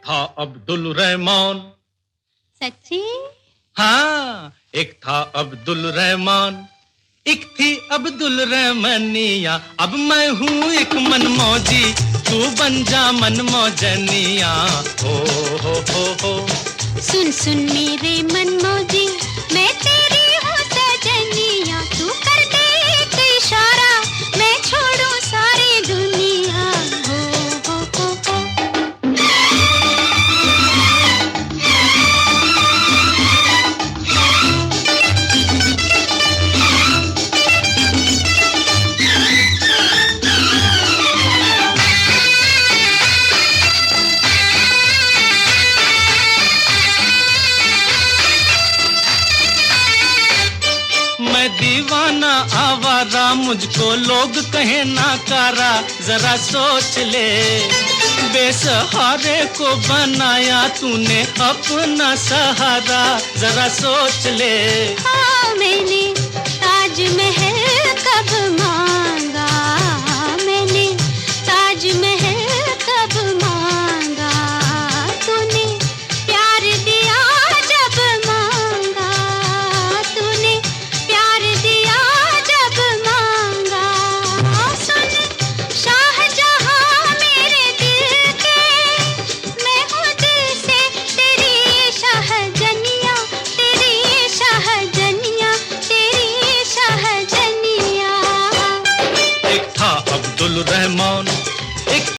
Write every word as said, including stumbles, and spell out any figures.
था अब्दुल रहमान। सच्ची? हाँ, एक था अब्दुल रहमान, एक थी अब्दुल रहमानिया। अब मैं हूँ एक मनमौजी, तू बन जा मनमौजनिया। हो हो हो हो। सुन सुन मेरे मनमौजी, मैं तेरी हूँ सजनिया। तू कर दे एक इशारा, मैं छोड़ूं सारी दुनिया। हो हो हो हो। मैं दीवाना आवारा, मुझको लोग कहे नाकारा। जरा सोच ले, बेसहारे को बनाया तूने अपना सहारा। जरा सोच ले। हाँ, मैंने ताजमहल